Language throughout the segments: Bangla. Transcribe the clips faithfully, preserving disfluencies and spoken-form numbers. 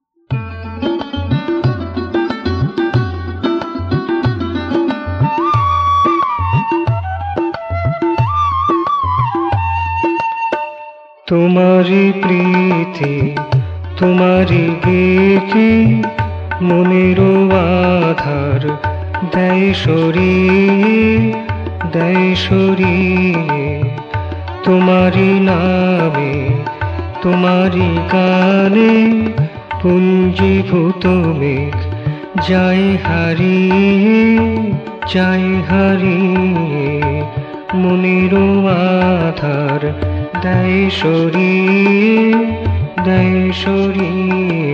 তোমারি প্রীতি তোমারি গীতি মনের আধার দেয় সরিয়ে দেয় সরিয়ে তোমারি নামে তোমারি গানে পুঞ্জীভূত মেঘ যায় হারিয়ে যায় হারিয়ে মনের আধার দেয় সরিয়ে দেয় সরিয়ে।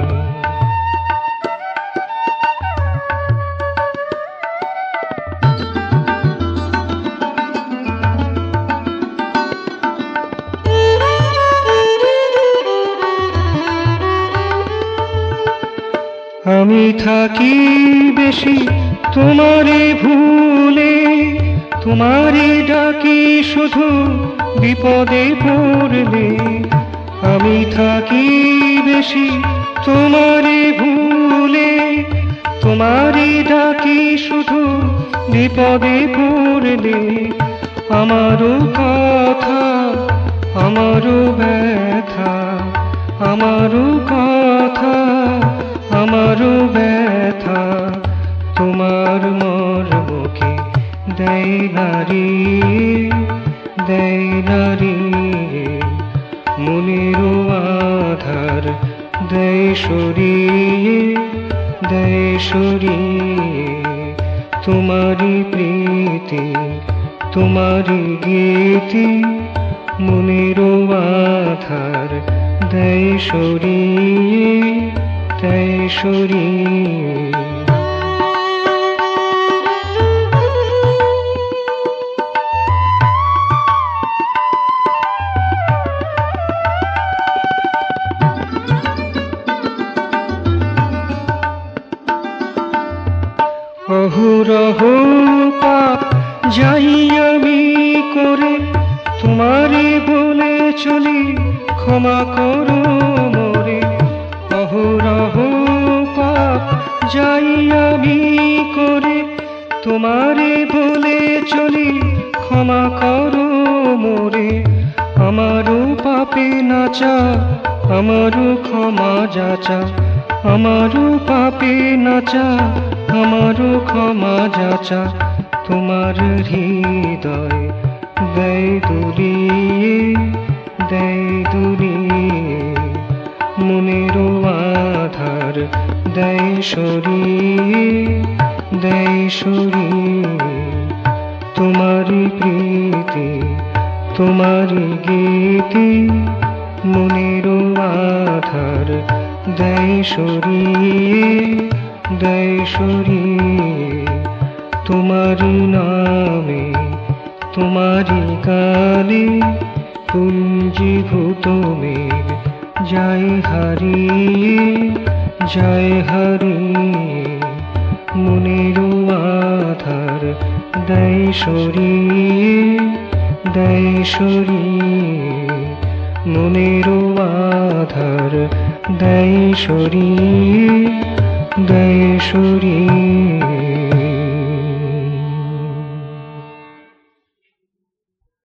আমি থাকি বেশি তোমারে ভুলে, তোমারে ডাকি শুধু বিপদে পড়লে। আমি থাকি বেশি তোমারে ভুলে, তোমারে ডাকি শুধু বিপদে পড়লে। আমারও কথা আমারও ব্যথা, আমারও কথা আমারও ব্যথা তোমার মর্মকে দেয় নারী দেয় নারী। মনের আধার দেয় সরিয়ে দেয় সরিয়ে তোমারি প্রীতি তোমারি গীতি মনের আধার দেয় সরিয়ে দেয় সরিয়ে। অহরহ পাপ যাই আমি করে, তোমারে বলে চলি ক্ষমা করো মোরে। অহরহ পাপ যাই আমি করে, তোমারে বলে চলি ক্ষমা করো মোরে। আমারও পাপে নাচা আমারও ক্ষমা যাচা, আমারও পাপে নাচা আমারও ক্ষমা যাচা। তোমার হৃদয় দেয় দুলিয়ে দেয় দুলিয়ে মনের আধার দেয় সরিয়ে দেয় সরিয়ে। তোমারি প্রীতি তোমারি গীতি মনের আধার দেয় সরিয়ে দেয় সরিয়ে। তোমারি নামে তোমারি গানে পুঞ্জীভূত মেঘ যায় হারিয়ে যায় হারিয়ে মনের আধার দেয় সরিয়ে দেয় সরিয়ে মনের আধার দেয় সরিয়ে দেয় সরিয়ে।